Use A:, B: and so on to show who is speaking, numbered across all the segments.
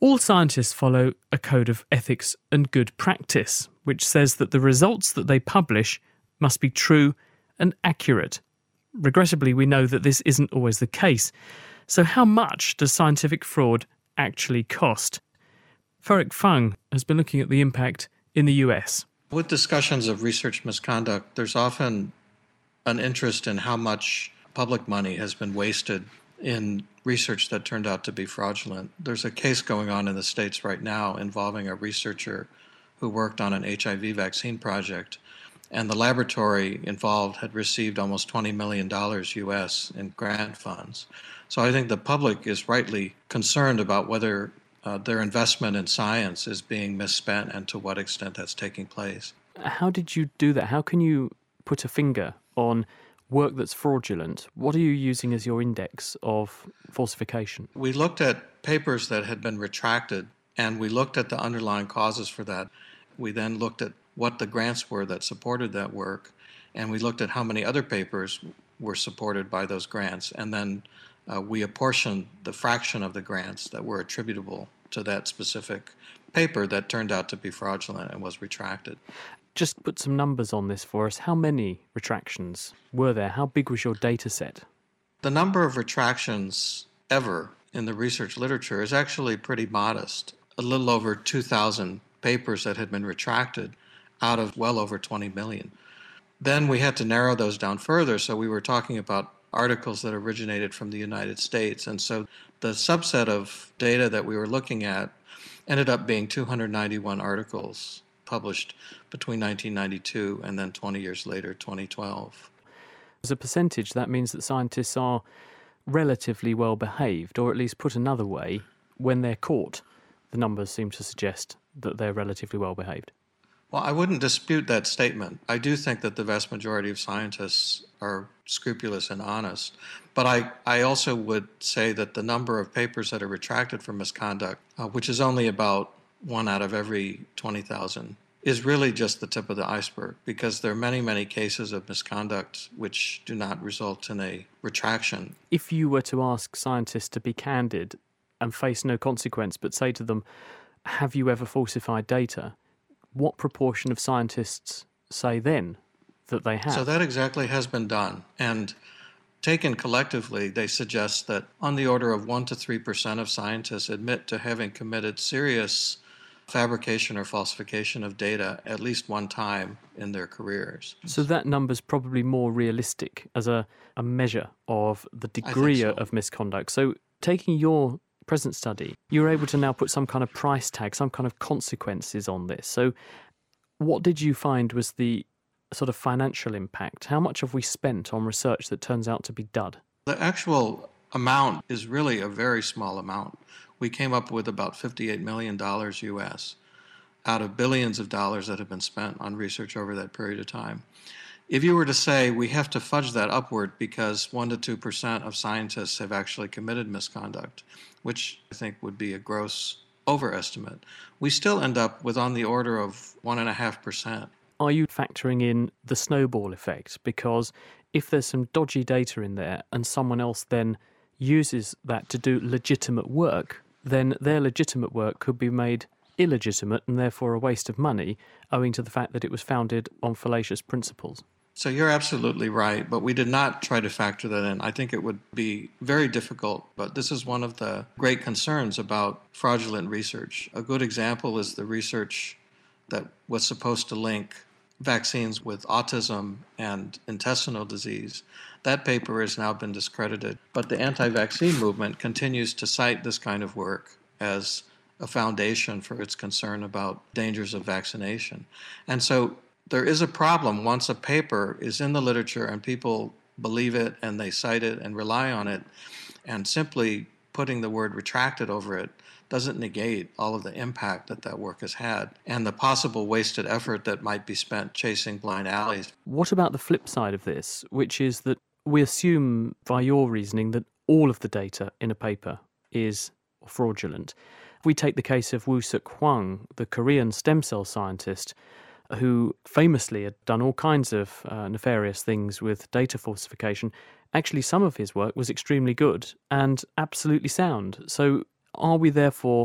A: All scientists follow a code of ethics and good practice, which says that the results that they publish must be true and accurate. Regrettably, we know that this isn't always the case. So how much does scientific fraud actually cost? Feng Fang has been looking at the impact in the US.
B: With discussions of research misconduct, there's often an interest in how much public money has been wasted in research that turned out to be fraudulent. There's a case going on in the States right now involving a researcher who worked on an HIV vaccine project, and the laboratory involved had received almost $20 million US in grant funds. So I think the public is rightly concerned about whether their investment in science is being misspent and to what extent that's taking place.
A: How did you do that? How can you put a finger on work that's fraudulent? What are you using as your index of falsification?
B: We looked at papers that had been retracted, and we looked at the underlying causes for that. We then looked at what the grants were that supported that work, and we looked at how many other papers were supported by those grants, and then we apportioned the fraction of the grants that were attributable to that specific paper that turned out to be fraudulent and was retracted.
A: Just put some numbers on this for us. How many retractions were there? How big was your data set?
B: The number of retractions ever in the research literature is actually pretty modest. A little over 2,000 papers that had been retracted out of well over 20 million. Then we had to narrow those down further, so we were talking about articles that originated from the United States. And so the subset of data that we were looking at ended up being 291 articles published between 1992 and then 20 years later, 2012.
A: As a percentage, that means that scientists are relatively well behaved, or at least put another way, when they're caught, the numbers seem to suggest that they're relatively well behaved.
B: Well, I wouldn't dispute that statement. I do think that the vast majority of scientists are scrupulous and honest. But I also would say that the number of papers that are retracted for misconduct, which is only about 1 out of every 20,000, is really just the tip of the iceberg, because there are many, many cases of misconduct which do not result in a retraction.
A: If you were to ask scientists to be candid and face no consequence, but say to them, have you ever falsified data? What proportion of scientists say then that they have?
B: So that exactly has been done. And taken collectively, they suggest that on the order of 1 to 3% of scientists admit to having committed serious fabrication or falsification of data at least one time in their careers.
A: So that number's probably more realistic as a measure of the degree of misconduct. So taking your present study, you're able to now put some kind of price tag, some kind of consequences on this. So what did you find was the sort of financial impact? How much have we spent on research that turns out to be dud?
B: The actual amount is really a very small amount. We came up with about $58 million US out of billions of dollars that have been spent on research over that period of time. If you were to say we have to fudge that upward because 1 to 2% of scientists have actually committed misconduct, which I think would be a gross overestimate, we still end up with on the order of 1.5%.
A: Are you factoring in the snowball effect? Because if there's some dodgy data in there and someone else then uses that to do legitimate work, then their legitimate work could be made illegitimate and therefore a waste of money, owing to the fact that it was founded on fallacious principles.
B: So you're absolutely right, but we did not try to factor that in. I think it would be very difficult, but this is one of the great concerns about fraudulent research. A good example is the research that was supposed to link vaccines with autism and intestinal disease. That paper has now been discredited, but the anti-vaccine movement continues to cite this kind of work as a foundation for its concern about dangers of vaccination. And so there is a problem once a paper is in the literature and people believe it and they cite it and rely on it, and simply putting the word retracted over it doesn't negate all of the impact that that work has had and the possible wasted effort that might be spent chasing blind alleys.
A: What about the flip side of this, which is that we assume, by your reasoning, that all of the data in a paper is fraudulent? If we take the case of Woo-Suk Hwang, the Korean stem cell scientist, who famously had done all kinds of nefarious things with data falsification, actually some of his work was extremely good and absolutely sound. So are we therefore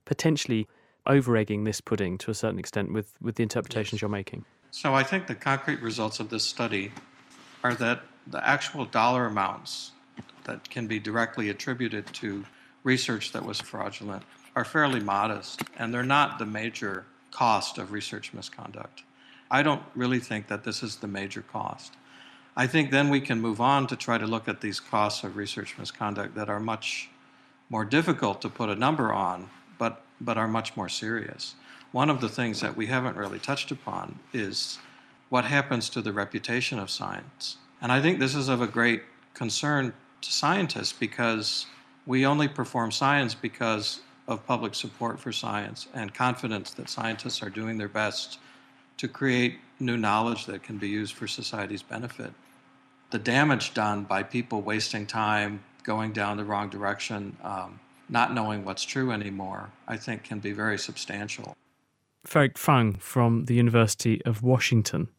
A: potentially over-egging this pudding to a certain extent with the interpretations you're making?
B: So I think the concrete results of this study are that the actual dollar amounts that can be directly attributed to research that was fraudulent are fairly modest, and they're not the major cost of research misconduct. I don't really think that this is the major cost. I think then we can move on to try to look at these costs of research misconduct that are much more difficult to put a number on, but are much more serious. One of the things that we haven't really touched upon is what happens to the reputation of science. And I think this is of a great concern to scientists because we only perform science because of public support for science and confidence that scientists are doing their best to create new knowledge that can be used for society's benefit. The damage done by people wasting time, going down the wrong direction, not knowing what's true anymore, I think can be very substantial.
A: Ferric Fung from the University of Washington.